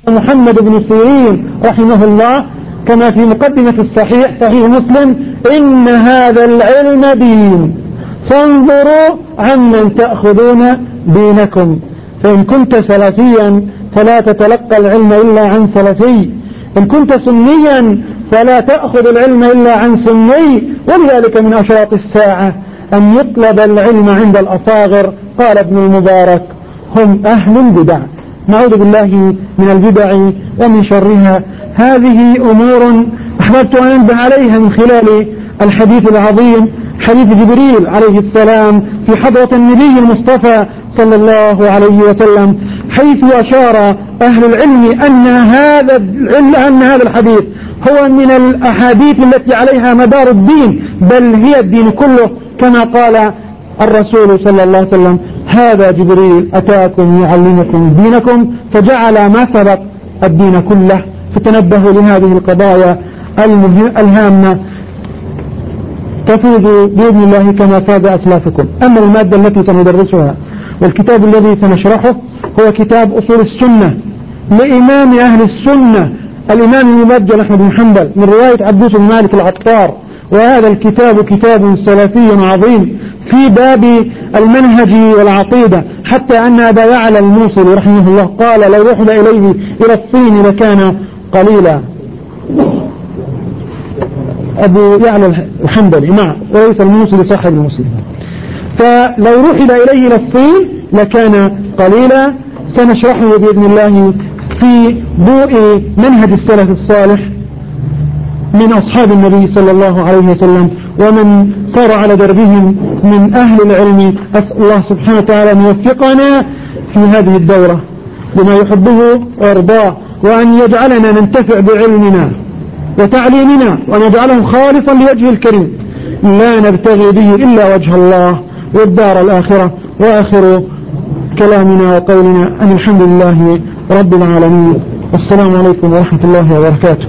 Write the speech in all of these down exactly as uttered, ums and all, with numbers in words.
محمد بن سيرين رحمه الله كما في مقدمة الصحيح صحيح مسلم: إن هذا العلم دين فانظروا عمن تأخذون دينكم، فإن كنت سلفيا فلا تتلقى العلم إلا عن سلفي، إن كنت سنيا فلا تأخذ العلم إلا عن سني. ولذلك من أشراط الساعة أن يطلب العلم عند الأصاغر. قال ابن المبارك: هم أهل البدع. نعوذ بالله من البدع ومن شرها. هذه أمور أحببت أن أنبه عليها من خلال الحديث العظيم، حديث جبريل عليه السلام في حضرة النبي المصطفى صلى الله عليه وسلم، حيث أشار أهل العلم أن هذا أن هذا الحديث هو من الأحاديث التي عليها مدار الدين، بل هي الدين كله، كما قال الرسول صلى الله عليه وسلم: هذا جبريل أتاكم يعلمكم دينكم، فجعل ما سبق الدين كله. فتنبهوا لهذه القضايا الهامة تفوز بإذن الله كما فاز أسلافكم. أما المادة التي سندرسها والكتاب الذي سنشرحه هو كتاب أصول السنة لإمام أهل السنة الإمام المبجل أحمد بن حنبل من رواية عبدوس بن مالك العطار. وهذا الكتاب كتاب سلفي عظيم في باب المنهج والعقيدة، حتى أن أبا يعلى الموصلي رحمه الله قال: لو رحل إليه إلى الصين لكان قليلا. أبو يعلى الحنبلي نعم، وليس الموصلي صاحب المسلم. فلو رحل إليه إلى الصين لكان قليلا. سنشرحه بإذن الله في ضوء منهج السلف الصالح من أصحاب النبي صلى الله عليه وسلم ومن صار على دربهم من أهل العلم. أسأل الله سبحانه وتعالى أن يوفقنا في هذه الدورة لما يحبه ويرضاه، وأن يجعلنا ننتفع بعلمنا وتعليمنا، وأن يجعله خالصا لوجه الكريم لا نبتغي به إلا وجه الله والدار الآخرة. وآخر كلامنا وقولنا أن الحمد لله رب العالمين، والسلام عليكم ورحمة الله وبركاته.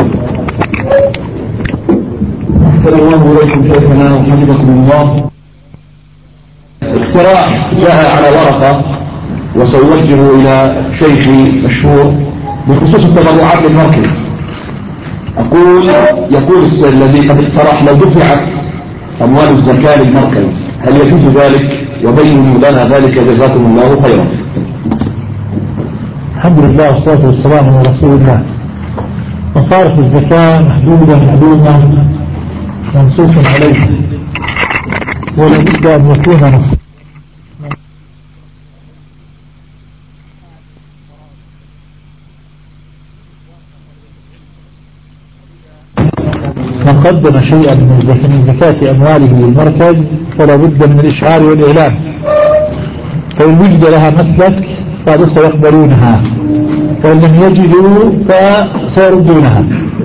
السلام عليكم شيخنا وحفظكم الله. اقتراح جاء على ورقة وسأوجهه إلى شيخي مشهور بخصوص التبرعات للمركز. أقول يقول الذي قد اقترح: لو دفعت أموال الزكاة للمركز هل يجوز ذلك؟ وبينوا لنا ذلك جزاكم الله خيرا. الحمد لله والصلاة والسلام على رسول الله. مصارف الزكاة محدودة معلومة منصوص عليه، ولا بد أن يكون نص. من قدم شيئا من زكاة أمواله للمركز فلا بد من الإشعار والإعلام، فإن وجد لها مسلك فهذا سيقبلونها، وإن لم يجدوا فسيردونها.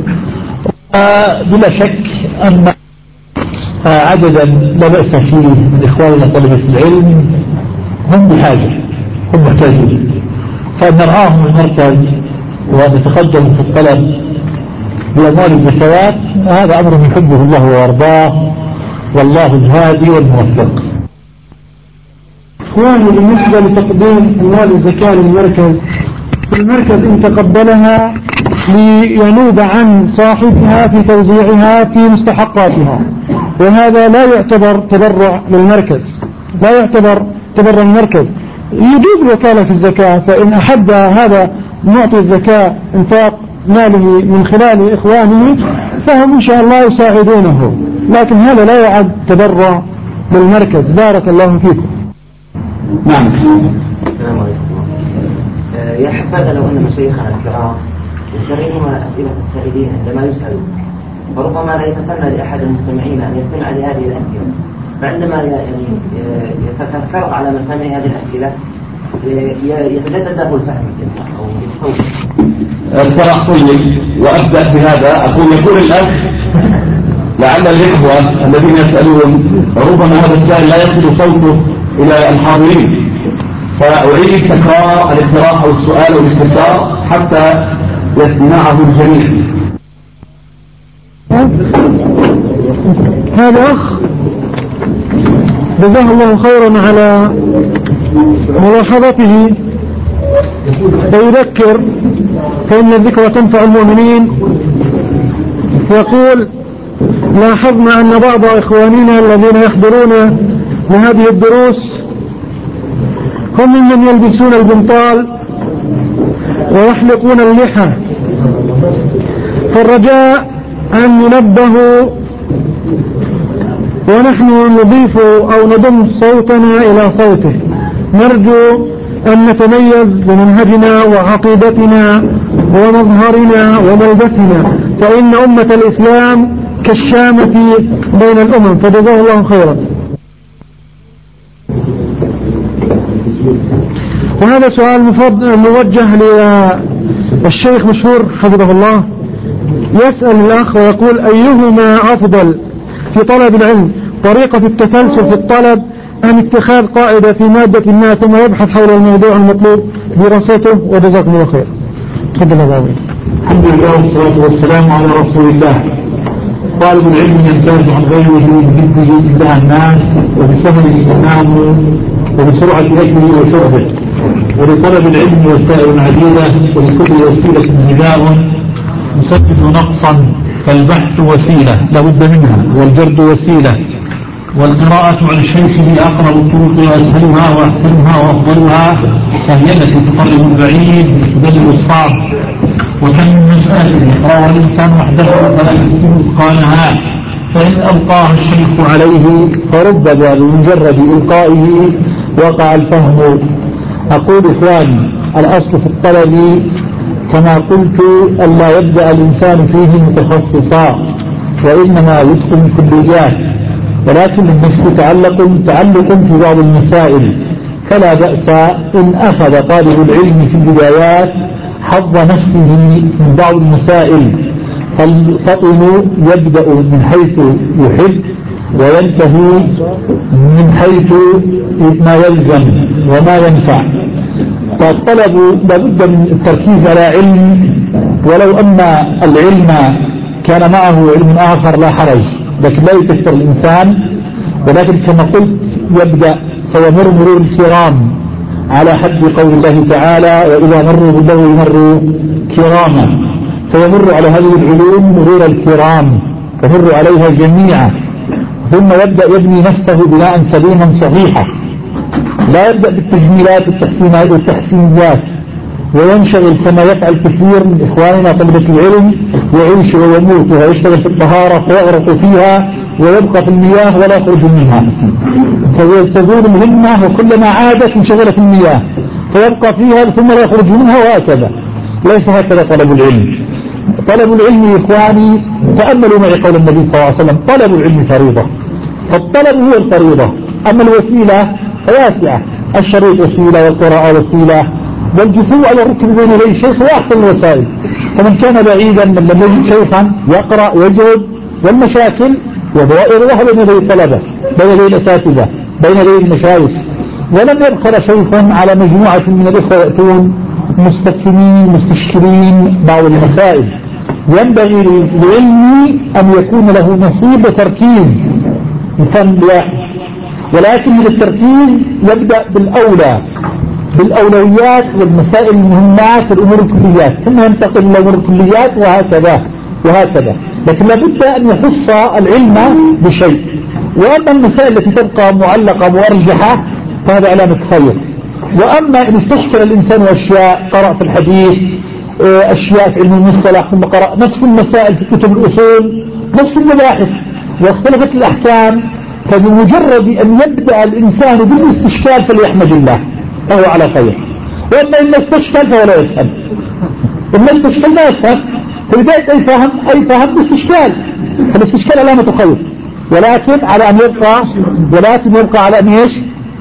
بلا شك أن عددا لا بأس فيه من إخواننا طلبة العلم هم بحاجة، هم محتاجون، فأن نرعاهم المركز وأن يتقدموا في الطلب بأموال الزكوات هذا أمر يحبه الله ويرضاه، والله الهادي والموفق. إخواني، بالنسبة لتقديم أموال الزكاة للمركز، المركز إن تقبلها لينوب عن صاحبها في توزيعها في مستحقاتها، وهذا لا يعتبر تبرع للمركز، لا يعتبر تبرع المركز. يجوز الوكالة في الزكاة، فإن أحب هذا معطي الزكاة انفاق ماله من خلال إخوانه فهم إن شاء الله يساعدونه، لكن هذا لا يعد تبرع للمركز. بارك الله فيكم. نعم. السلام عليكم. يا حبذا لو أن مشايخنا الكرام يشرحون أسئلة السائلين عندما يسألوا، فربما لا يتسنى لأحد المستمعين أن يستمع لهذه الأسئلة، فعندما يعني يتفرغ على مسامع هذه الأسئلة يتجدد له الفهم أو يتطور. اقتراح طيب، وأبدأ بهذا. أقول يقول الأخ: لعل الإخوة الذين يسألون ربما هذا السائل لا يصل صوته إلى الحاضرين، فأعيد تكرار الاقتراح أو السؤال أو الاستفسار حتى يسمعه الجميع. هذا أخ جزاه الله خيرا على ملاحظته ويذكر فإن الذكرى تنفع المؤمنين. يقول لاحظنا أن بعض إخواننا الذين يحضرون لهذه الدروس هم ممن يلبسون البنطال ويحلقون اللحى، فالرجاء أن ينبهوا ونحن نضيف أو نضم صوتنا إلى صوته. نرجو أن نتميز بمنهجنا وعقيدتنا ومظهرنا وملبسنا، فإن أمة الإسلام كالشامة بين الأمم، فجزاه الله خيرا. وهذا سؤال موجه للشيخ مشهور حفظه الله، يسأل الأخ ويقول أيهما أفضل في طلب العلم، طريقة التفلسف في الطلب أم اتخاذ قاعدة في مادة ما ثم يبحث حول الموضوع المطلوب دراسته؟ وجزاكم الله خير. تفضل يا بابا. الحمد لله والصلاة والسلام على رسول الله. طالب العلم يمتاز عن غيره بجده إبداع الناس وبسهله ينام وبسرعة أكله وشربه، ولطلب العلم وسائل عديدة ولكل وسيلة غذاء يسبب نقصا، فالبحث وسيلة لا بد منها، والجرد وسيلة، والقراءة عن شيخه أقرب الطرق وأسهلها وأحسنها وأفضلها، فهي التي تقرب البعيد وتدلل الصعب. وكم من مسألة يقرأها الإنسان وحده فلا يحسن إتقانها، فإن ألقاها الشيخ عليه فربما بمجرد إلقائه وقع الفهم. أقول إخواني الأصل في الطلب كما قلت ألا يبدأ الإنسان فيه متخصصا، وإنما يدخل الكليات، ولكن النفس تعلق تعلق في بعض المسائل، فلا بأس إن أخذ طالب العلم في البدايات حظ نفسه من بعض المسائل، فالفطن يبدأ من حيث يحب وينتهي من حيث ما يلزم وما ينفع. فالطلب لابد من التركيز على علم، ولو أن العلم كان معه علم آخر لا حرج، لكن لا يكثر الإنسان. ولكن كما قلت يبدأ فيمر مرور الكرام على حد قول الله تعالى وإذا مروا باللغو مروا كراما، فيمر على هذه العلوم مرور الكرام يمر عليها جميعا، ثم يبدأ يبني نفسه بناء سليما صحيحا، لا يبدأ بالتجميلات والتحسينات والتحسينيات وينشغل كما يفعل كثير من إخواننا طلبة العلم، يعيش ويموت ويشتغل في الطهارة فيغرق فيها ويبقى في المياه ولا يخرج منها، فتزول الهمة وكلما عادت انشغل في المياه فيبقى فيها ثم لا يخرج منها، وهكذا. ليس هكذا طلب العلم. طلب العلم يا إخواني تأملوا معي قول النبي صلى الله عليه وسلم طلب العلم فريضة، فالطلب هو الفريضة، أما الوسيلة واسعة، الشريط وسيلة والقراءة وسيلة، والجثوء على الركب بين يدي الشيخ هو أحسن الوسائل. فمن كان بعيدا من لم يجد شيخا يقرأ ويجهد، والمشاكل وضوائرها بين يدي الطلبة، بين يدي الأساتذة، بين يدي المشايخ. ولم يبخل شيخ على مجموعة من الإخوة يأتون مستكمين مستشكلين بعض المسائل. ينبغي للعلم أن يكون له نصيب وتركيز مثل واحد، ولكن من التركيز يبدأ بالأولى بالأولويات والمسائل المهمات والأمور الكليات، ثم ينتقل إلى أمور الكليات، وهكذا وهكذا. لكن لابد أن يخص العلم بشيء. وأما المسائل التي تبقى معلقة مؤرجحة فهذا علامة خير. وأما إن استشكل الإنسان أشياء، قرأ في الحديث أشياء في علم المصطلح، ثم قرأ نفس المسائل في كتب الأصول، نفس المباحث، واختلفت الأحكام، فبمجرد أن يبدأ الإنسان بالاستشكال فليحمد الله فهو على خير. وأما إن استشكل فهو لا يفهم، إما استشكل لا يفهم، فلذلك أي فهم أي فهم باستشكال، فالاستشكال علامة خير. ولكن على أن يبقى ولكن يبقى على أن إيش؟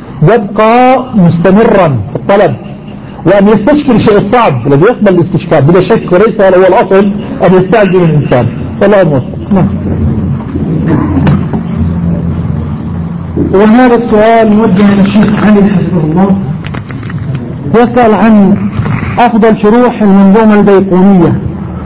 يبقى مستمرا في الطلب، وأن يستشكل الشيء الصعب الذي يقبل الاستشكال بلا شك، وليس هذا هو الأصل أن يستعجل الإنسان. فالله الموفق. وهذا السؤال موجه إلى الشيخ علي حفظه الله، يسأل عن أفضل شروح المنظومة البيقونية.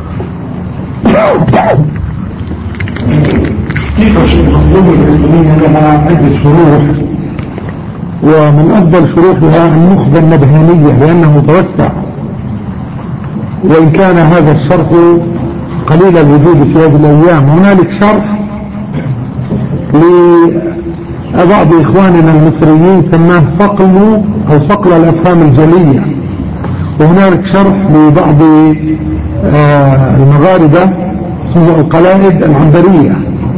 المنظومة البيقونية لها عدة شروح، ومن أفضل شروحها النخبة النبهانية لأنه توسع وإن كان هذا الشرح قليل الوجود في هذه الأيام. هنالك شرح لبعض إخواننا المصريين سماه صقل أو صقل الأفهام الجلية، وهنالك شرح لبعض المغاربة اسمه القلائد العنبرية،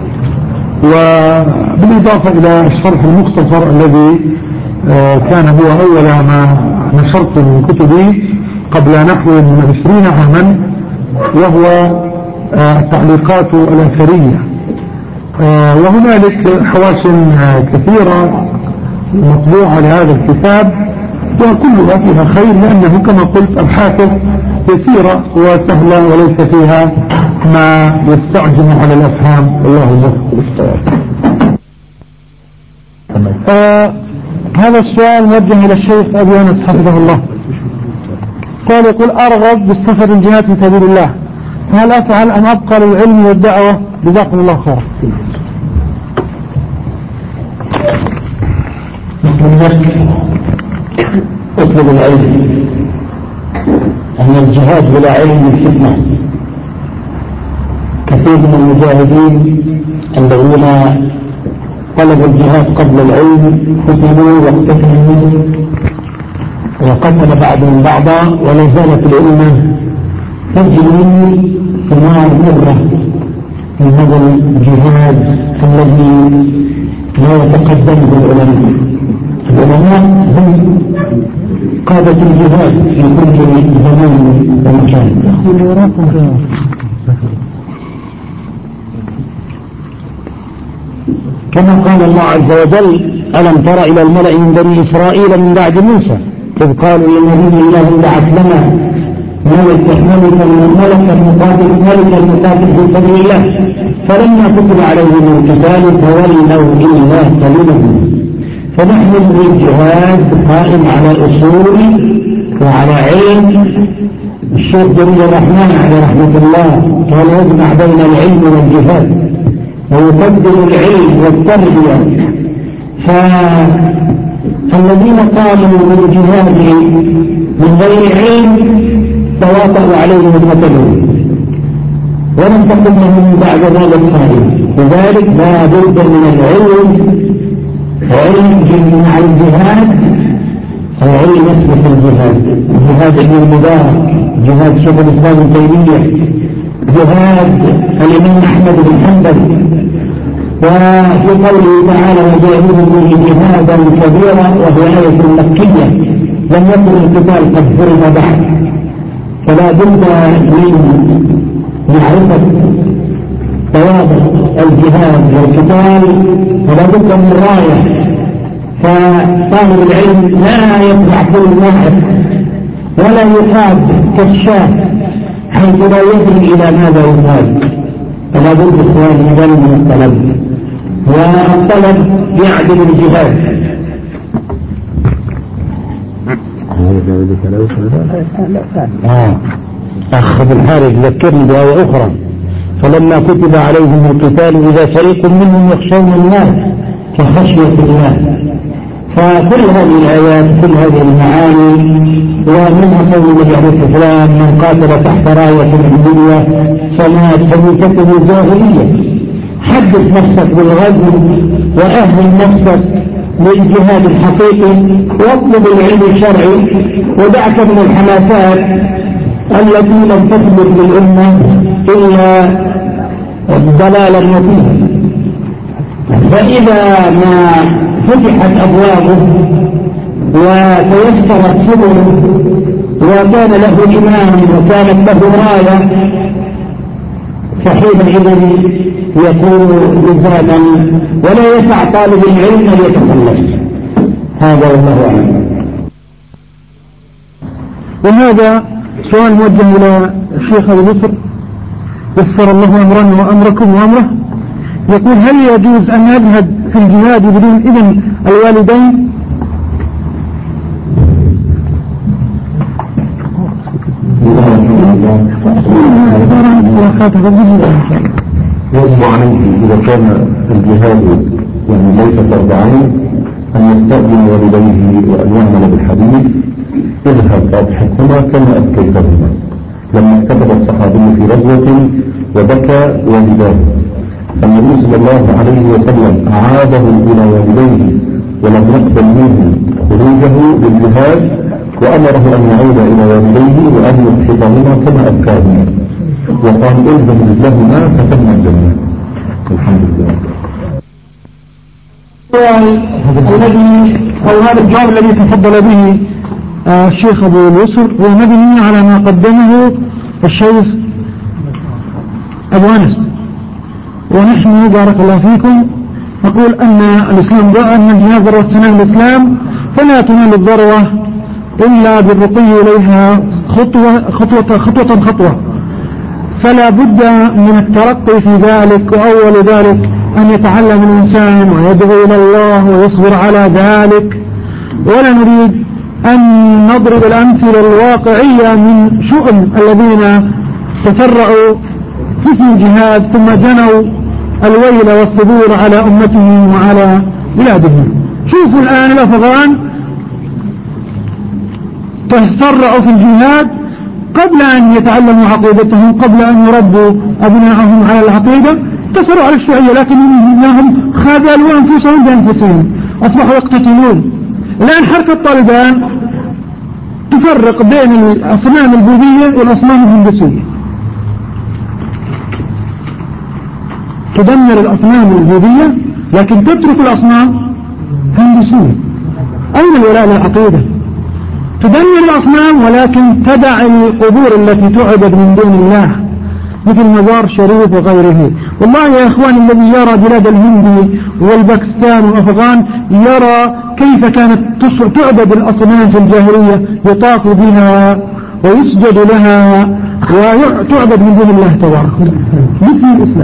وبالإضافة إلى الشرح المختصر الذي كان هو أول ما نشرت من كتبي قبل نحو من عشرين عاما، وهو التعليقات الأثرية. وهنالك حواش كثيرة مطبوعة لهذا الكتاب، وكلها فيها خير، لأنه كما قلت أبحاثه يسيرة وسهلة وليس فيها ما يستعجل على الأفهام. والله يوفق للصواب. آه هذا السؤال موجه إلى الشيخ أبي أنس حفظه الله. قال يقول أرغب بالسفر الجهاد في سبيل الله، هل أفعل أم أبقى للعلم والدعوة؟ جزاكم الله خيرا. اطلب العلم، أن الجهاد بلا علم فتنة. كثير من المجاهدين الذين طلبوا الجهاد قبل العلم فتنوا واقتتلوا وقتل بعضهم بعضا، ولا زالت الأمة تجري ثمار مرة من هذا الجهاد الذي لا يتقدمه العلماء. العلماء هم قادة الجهاد في كل زمان ومكان. كما قال الله عز وجل: ألم تر إلى الملأ من بني إسرائيل من بعد موسى إذ قالوا لنبي الله بعث لنا ملكا ملكا ملكا مقاتل ملكا مقاتل في سبيل الله، فلما كتب عليهم القتال تولوا إلا قليلا. فنحن الجهاد قائم على أصول وعلى علم. الشيخ جليل الرحمن عليه رحمة الله قال: يجمع بين العلم والجهاد ويقدم العلم والتربية. فالذين قاموا بالجهاد من غير علم تواطؤوا عليهم وقتلوا، ولم تقم لهم بعد ذلك فائدة. لذلك لا بد من العلم، علم مع الجهاد، العلم يسبق الجهاد. جهاد ابن المبارك، جهاد شيخ الإسلام ابن تيمية، جهاد الإمام أحمد بن حنبل. وفي قوله تعالى: وجاهدوا به جهادا كبيرا، وهي آية مكية لم يكن القتال قد فرض بعد، فلا بد من معرفة ضوابط الجهاد والقتال، فلا بد من راية. فطالب العلم لا يطلع كل واحد ولا يقاد كالشاه حيث لا يدري إلى ماذا يقاد. فلا بد إخواني من الطلب، والطلب يعدل الجهاد. آه. أخذ الحارج ذكرني بآية أخرى: فلما كتب عليهم القتال إذا فريق منهم يخشون الناس كخشية الله. فكل هذه الآيات كل هذه المعاني، ومنها قول النبي عليه الصلاة والسلام: من قاتل تحت راية الدنيا فمات فميتته جاهلية. حدث نفسك بالغزو وأهل نفسك للجهاد الحقيقي، واطلب العلم الشرعي، ودعك من الحماسات التي لم تثبت للأمة إلا ضلالا وفيها. فإذا ما فتحت أبوابه وتيسرت سبله وكان له إمام وكانت له راية، فحينئذ يكون لزاما ولا يسع طالب العلم أن يتخلف. هذا والله أعلم. وهذا سؤال موجه إلى الشيخ أبو بكر يسر الله أمرنا وأمركم وأمره. يقول: هل يجوز أن نذهب في الجهاد بدون إذن الوالدين؟ يجب عليه إذا كان الجهاد يعني ليس فرض عين أن يستأذن والديه وأن يعمل بالحديث: اذهب أضحكهما كما أبكيتهما. لا سقط الصحابي في غزوة وبكى والداه، فالنبي صلى الله عليه وسلم أعاده إلى والديه ولم يقبل منه خروجه للجهاد، وأمره أن يعود إلى والديه وأن يحفظهما كما أبكاهما، وقال إلزم رجلهما فتم الجنة. الحمد لله. الذي أو هذا الجواب الذي تفضل به الشيخ أبو اليسر هو مبني على ما قدمه الشيخ أبو أنس، ونحن بارك الله فيكم نقول أن الإسلام ضاء أن الجهاد ذروة سنام الإسلام، فلا تنال الذروة إلا بالرقي إليها خطوة خطوة خطوة خطوة، فلا بد من الترقي في ذلك، وأول ذلك أن يتعلم الإنسان ويدعو إلى الله ويصبر على ذلك. ولا نريد أن نضرب الأمثلة الواقعية من شؤم الذين تسرعوا في اسم الجهاد ثم جنوا الويل والثبور على أمتهم وعلى بلادهم. شوفوا الآن الأفغان تسرعوا في الجهاد قبل أن يتعلموا عقيدتهم، قبل أن يربوا أبنائهم على العقيدة، تسرعوا على الشيوعية، لكن إنهم خذلوا أنفسهم بأنفسهم، أصبحوا يقتتلون. الآن حركة طالبان تفرق بين الأصنام البوذية والأصنام الهندسية، تدمر الأصنام البوذية لكن تترك الأصنام الهندسية. أين الولاء للعقيدة؟ تدمر الأصنام ولكن تدع القبور التي تعبد من دون الله مثل مزار شريف وغيره. والله يا إخوان الذي يرى بلاد الهند والباكستان والأفغان يرى كيف كانت تعبد الأصنام في الجاهلية، يطاف بها ويسجد لها وتعبد من دون الله تبارك باسم الإسلام.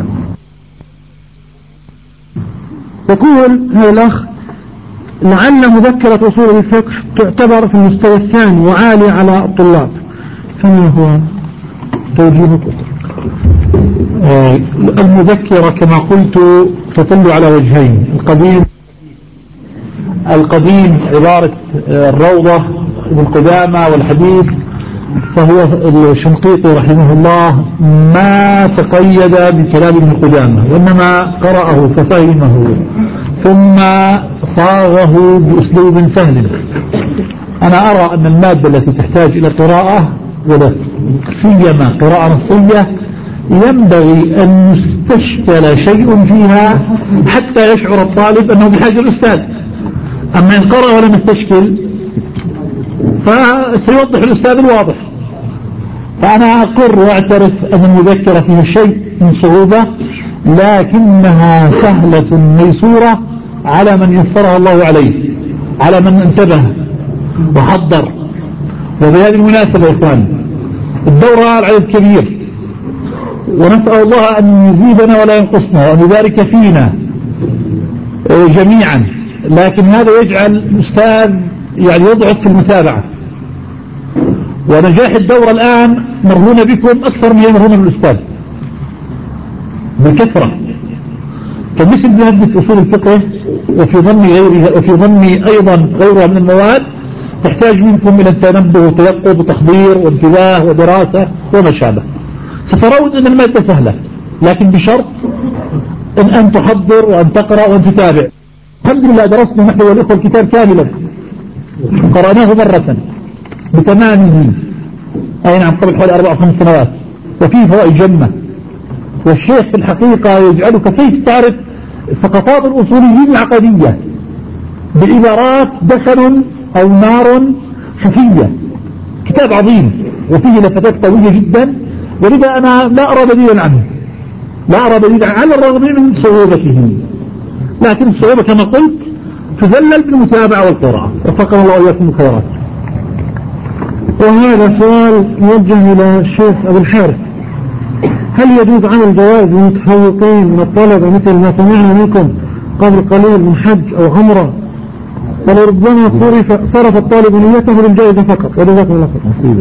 يقول هذا الأخ لعل مذكرة أصول الفقه تعتبر في المستوى الثاني وعالي على الطلاب، فما هو توجيهكم؟ آه المذكرة كما قلت تطل على وجهين. القديم القديم عبارة الروضة ابن قدامة، والحديث فهو الشنقيطي رحمه الله ما تقيد بكلام ابن قدامة، وإنما قرأه ففهمه ثم صاغه بأسلوب سهل. أنا أرى أن المادة التي تحتاج إلى قراءة ولا سيما قراءة نصية ينبغي أن يستشكل شيء فيها حتى يشعر الطالب أنه بحاجة الأستاذ. أما إن قرأ ولم يستشكل فسيوضح الأستاذ الواضح. فأنا أقر واعترف أن المذكرة فيها شيء من صعوبة، لكنها سهلة ميسورة على من يسرها الله عليه، على من انتبه وحضر. وبهذه المناسبة يا إخوان الدورة العدد كبير، ونسأل الله أن يزيدنا ولا ينقصنا وأن يبارك فينا جميعا، لكن هذا يجعل الأستاذ يعني يضعف في المتابعة. ونجاح الدورة الآن مرهونة بكم أكثر من مرهونة بالأستاذ بكثرة. فمثل بهذه أصول الفقه وفي ضمن غيرها وفي ضمن أيضا غيرها من المواد تحتاج منكم إلى التنبه وتيقظ وتحضير وانتباه ودراسة وما شابه. سترون أن المادة سهلة، لكن بشرط أن أن تحضر وأن تقرأ وأن تتابع. الحمد لله درسنا نحن والإخوة الكتاب كاملا، قرأناه مرة بتمامه، أي نعم قبل حوالي أربع أو خمس سنوات، وفيه فوائد جمة. والشيخ في الحقيقة يجعلك كيف تعرف سقطات الأصوليين العقدية بالعبارات دخل أو نار خفية. كتاب عظيم وفيه لفتات قوية جدا، ولذا أنا لا أرى بديلا عنه، لا أرى بديلا على الرغم من صعوبته، لكن الصعوبة كما قلت تذلل بالمتابعة والقراءة. وفقنا الله وإياكم الخيرات. وهذا سؤال موجه إلى الشيخ أبو الحارث: هل يجوز عمل جوائز للمتفوقين من الطلبة مثل ما سمعنا منكم قبل قليل من حج أو عمرة، ولربما صرف, صرف الطالب نيته للجائزة فقط؟ وجزاكم الله خير. مصيبة.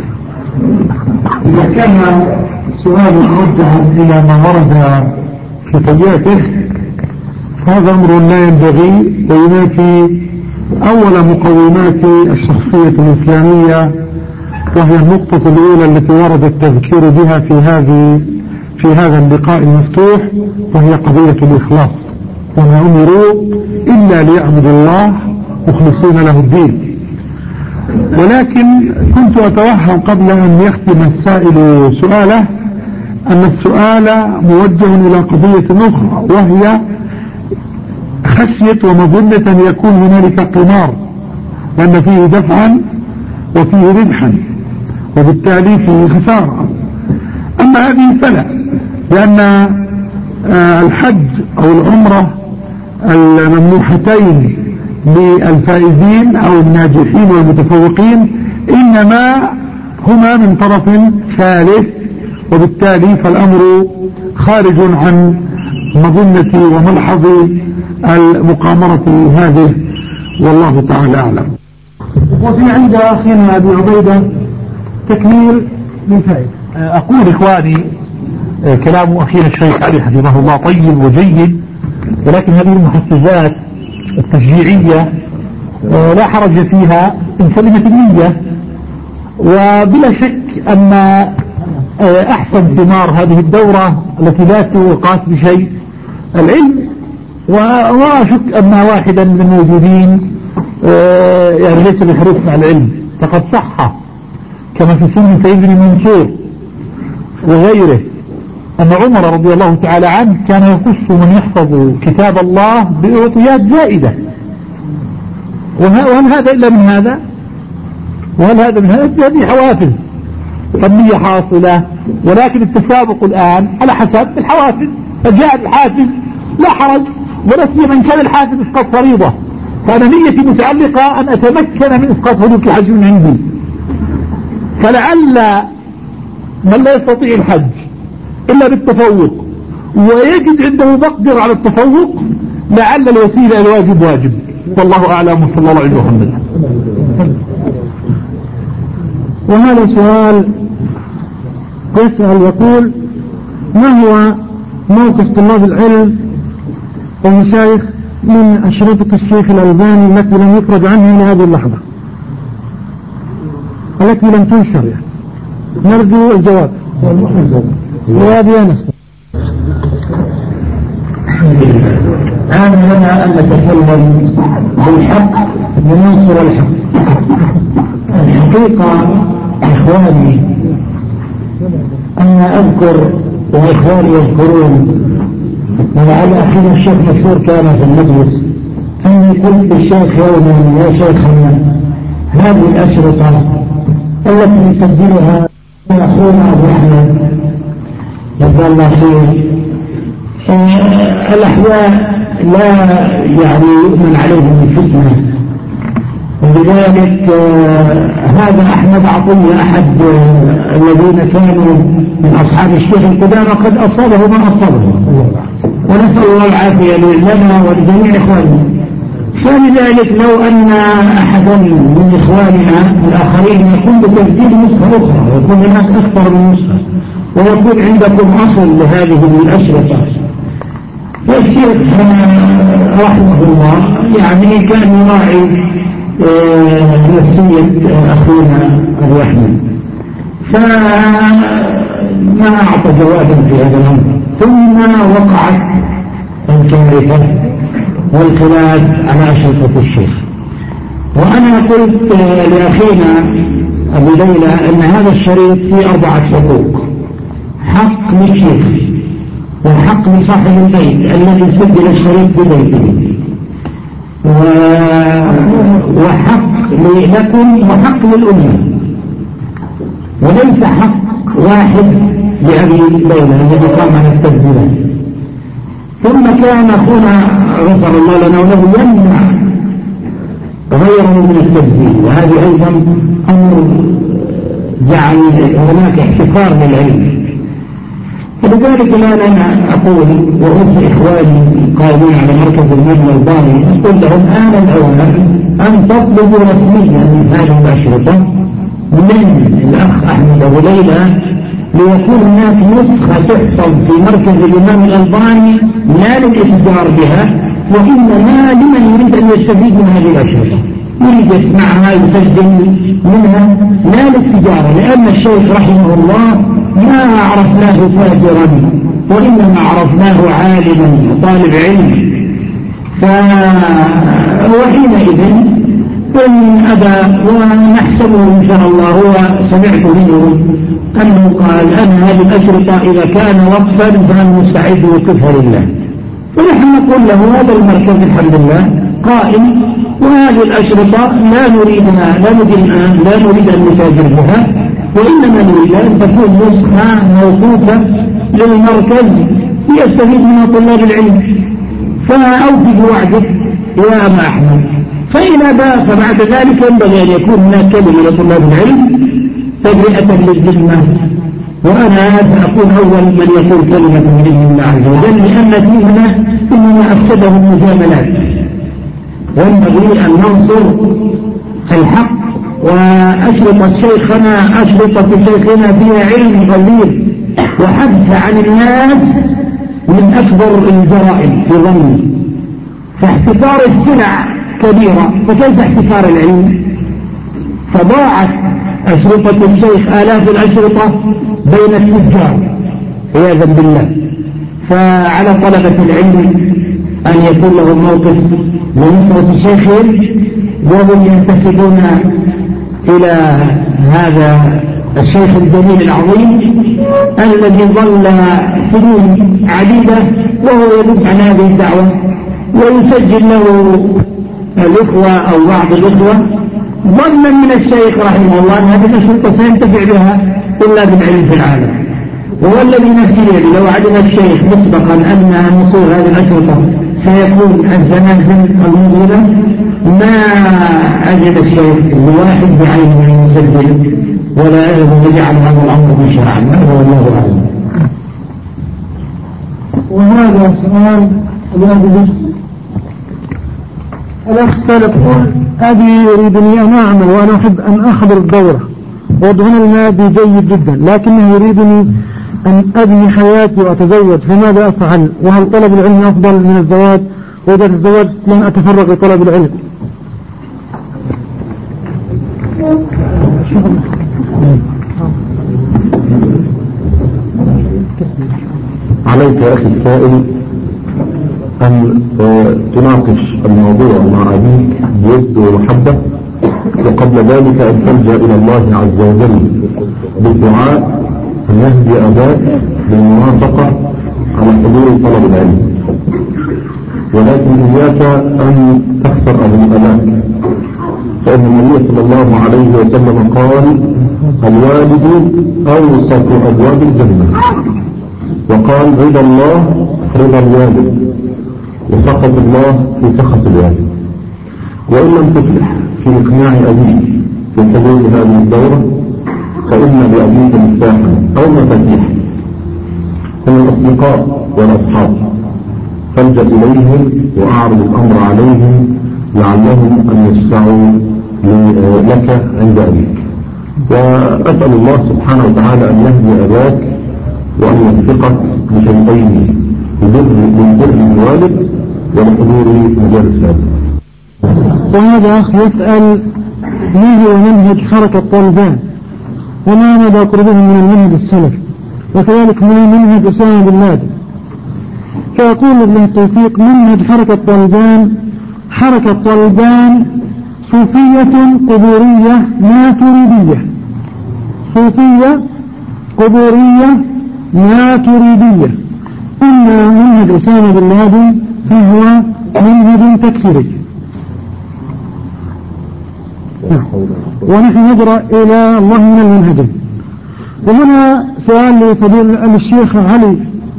إذا كان السؤال موجها إلى ما ورد في طبيعته فهذا أمر لا ينبغي وينافي أول مقومات الشخصية الإسلامية وهي النقطة الأولى التي ورد التذكير بها في هذه في هذا اللقاء المفتوح، وهي قضية الإخلاص. وما أمروا إلا ليعبدوا الله مخلصين له الدين. ولكن كنت أتوهم قبل أن يختم السائل سؤاله أن السؤال موجه إلى قضية أخرى، وهي خشية ومظنة أن يكون هنالك قمار، لأن فيه دفعا وفيه ربحا وبالتالي فيه خسارة. أما هذه فلا، لأن الحج أو العمرة الممنوحتين للفائزين أو الناجحين والمتفوقين إنما هما من طرف ثالث، وبالتالي فالأمر خارج عن مظنة وملحظ المقامرة هذه، والله تعالى أعلم. وفي عند أخينا أبي عبيدة تكميل من فائدة. أقول إخواني كلام أخينا الشيخ علي حفظه الله طيب وجيد، ولكن هذه المحفزات التشجيعية لا حرج فيها إن سلمت النية، وبلا شك أن أحسن ثمار هذه الدورة التي لا تقاس بشيء العلم. وأشك أن واحدا من الموجودين يعني ليس بحريص على العلم، فقد صح كما في سنة سيد بن منصور وغيره أن عمر رضي الله تعالى عنه كان يخص من يحفظ كتاب الله بأعطيات زائدة. وهل هذا إلا من هذا؟ وهل هذا من هذا؟ هذه حوافز فنية حاصلة، ولكن التسابق الآن على حسب الحوافز، فجاء الحافز لا حرج، ولا سيما من كان الحافز إسقاط فريضة، فأنا نيتي متعلقة أن أتمكن من إسقاط فريضة الحج من عندي. فلعل من لا يستطيع الحج إلا بالتفوق ويجد عنده مقدر على التفوق، لعل الوسيلة الواجب واجب، والله أعلم، وصلى الله عليه محمد. وهذا سؤال يسأل يقول: ما هو موقف طلاب العلم والمشايخ من أشرطة الشيخ الألباني التي لم يخرج عنها إلى هذه اللحظة، التي لم تنشر؟ يعني نرجو الجواب. وهذه أنس. آن لنا أن نتكلم بالحق لننصر الحق. الحقيقة إخواني أنا أذكر وإخواني يذكرون، ولعل أخينا الشيخ مشهور كان في المجلس، أني قلت للشيخ يوما: يا شيخنا، هذه الأشرطة التي يسجلها أخونا أبو أحمد جزاه الله خير، الأحياء لا يعني يؤمن عليهم الفتنة، ولذلك هذا أحمد عطية أحد الذين كانوا من أصحاب الشيخ القدامى قد أصابه ما أصابه، ونسأل الله العافية لنا ولجميع إخواننا. فلذلك لو أن أحدا من إخواننا الآخرين يقوم بتسجيل نسخة أخرى، ويكون هناك أكثر من نسخة، ويكون عندكم أصل لهذه الأشرطة، والشيخ رحمه الله يعني كان يراعي نفسية أخونا أبو أحمد، فما أعطى جوابا في هذا الأمر. ثم وقعت الكارثة والخلاف على أشرطة الشيخ. وأنا قلت لأخينا أبو ليلى أن هذا الشريط فيه أربعة حقوق: حق للشيخ، وحق لصاحب البيت الذي سجل الشريط ببيته، وحق لكم، وحق للأمة، وليس حق واحد لأبي ليلى الذي قام على التسجيلات. ثم كان أخونا غفر الله لنا وله يمنع غيره من التسجيل، وهذا أيضا أمر جعل هناك احتقار للعلم. فلذلك الآن أنا أقول وأوصي إخواني القائمين على مركز المال الألباني، أقول لهم آن الأول أن تطلبوا رسميا هذه الأشرطة من الأخ أحمد أبو ليلى، ليكون هناك نسخة تحفظ في مركز الإمام الألباني لا للإتجار بها، وإنما لمن يريد أن يستفيد من هذه الأشرطة. يريد يسمعها يسجل منها لا للتجارة، لأن الشيخ رحمه الله ما عرفناه فاجرا وإنما عرفناه عالما وطالب علم. فحينئذ إن أبى ونحسبه إن شاء الله، هو سمعت منه أنه قال أن هذه الأشرطة إذا كان وقفا فأنا مستعد وقفها لله، ونحن نقول له هذا المركز الحمد لله قائم، وهذه الأشرطة لا نريدها لا نريد الآن لا نريد أن نتاجر بها، وإنما نريد أن تكون نسخة موقوفة للمركز ليستفيد منها طلاب العلم. فأوفي بوعدك يا أبا أحمد، فإن أبى فبعد ذلك ينبغي أن يكون هناك كلمة لطلاب العلم تبرئة للذمة، وأنا سأكون أول من يقول كلمة بإذن الله عز وجل، لأن فيهما إنما أفسده المجاملات، وينبغي أن ننصر الحق. وأشرطة شيخنا أشرطة شيخنا فيها علم غزير وحبس عن الناس من أكبر الجرائم في ظني، فاحتكار السلع كبيرة، فكيف احتكار العلم؟ فضاعت أشرطة الشيخ آلاف الأشرطة بين التجار عياذا بالله. فعلى طلبة العلم أن يكون لهم موقف لنصرة شيخهم، وهم ينتسبون إلى هذا الشيخ الجليل العظيم الذي ظل سنين عديدة وهو يدب عن هذه الدعوة، ويسجل له الإخوة أو بعض الإخوة ظنا من الشيخ رحمه الله أن هذه الأشرطة سينتفع بها طلاب العلم في العالم. وهو الذي نفسي يدي لو علم الشيخ مسبقا أن مصير هذه الأشرطة سيكون الزنازل الموجودة ما أجد الشيخ الواحد بعينه يسجل ولا يجعل هذا الأمر مشروعا. هذا والله أعلم. وهذا سؤال الذي الأخ سأل يقول أبي يريدني أن أعمل وأنا أحب أن أحضر الدورة وأدهن المادي جيد جدا، لكنه يريدني أن أبني حياتي وأتزوج، فماذا أفعل؟ وهل طلب العلم أفضل من الزواج؟ وإذا الزواج لن أتفرغ لطلب العلم. عليك يا أخي السائل أن تناقش الموضوع مع أبيك بود ومحبة، وقبل ذلك أن تلجأ إلى الله عز وجل بالدعاء أن يهدي أباك بالموافقة على حضور طلب العلم، ولكن إياك أن تخسر أباك، فإن النبي صلى الله عليه وسلم قال الوالد أوسط أبواب الجنة، وقال رضا الله رضا الوالد وسخط الله في سخط الوالد. وإن لم تفلح في إقناع أبيك في حضور هذه الدورة فإن لأبيك مفتاحا أو مفاتيح هم الأصدقاء والأصحاب، فالجأ إليهم وأعرض الأمر عليهم لعلهم أن يشفعوا لك عند أبيك. وأسأل الله سبحانه وتعالى أن يهدي أباك وأن يوفقك بشيئين، للبر بالوالد ولحضور مجالس العلم. وهذا أخ يسأل ما هو منهج حركة طالبان وما مدى قربهم من المنهج السلفي، وكذلك ما منهج أسامة بن لادن. فيقول ابن التوفيق منهج حركة طالبان حركة طالبان صوفية قبورية ماتريدية، صوفية قبورية ماتريدية. أما منهج أسامة بن لادن فهو منهج تكفيري. ونحن نجرى إلى الله من المنهجين. وهنا سؤال لفضيلة الشيخ علي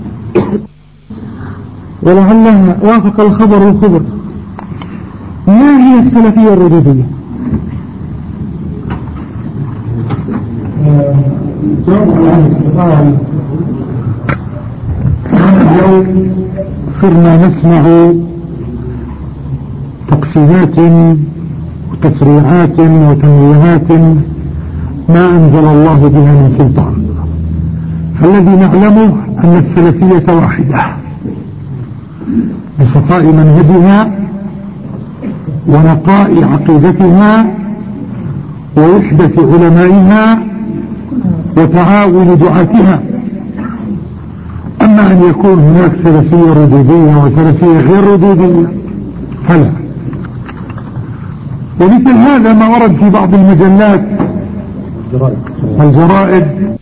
ولعله وافق الخبر الخبر، ما هي السلفية الردودية؟ اليوم صرنا نسمع تقسيمات وتفريعات وتنويهات ما أنزل الله بها من سلطان، فالذي نعلمه أن السلفية واحدة بصفاء منهجها ونقاء عقيدتها ووحدة علمائها وتعاون دعاتها. أما أن يكون هناك سلفية ردودية وسلفية غير ردودية فلا. ومثل هذا ما ورد في بعض المجلات والجرائد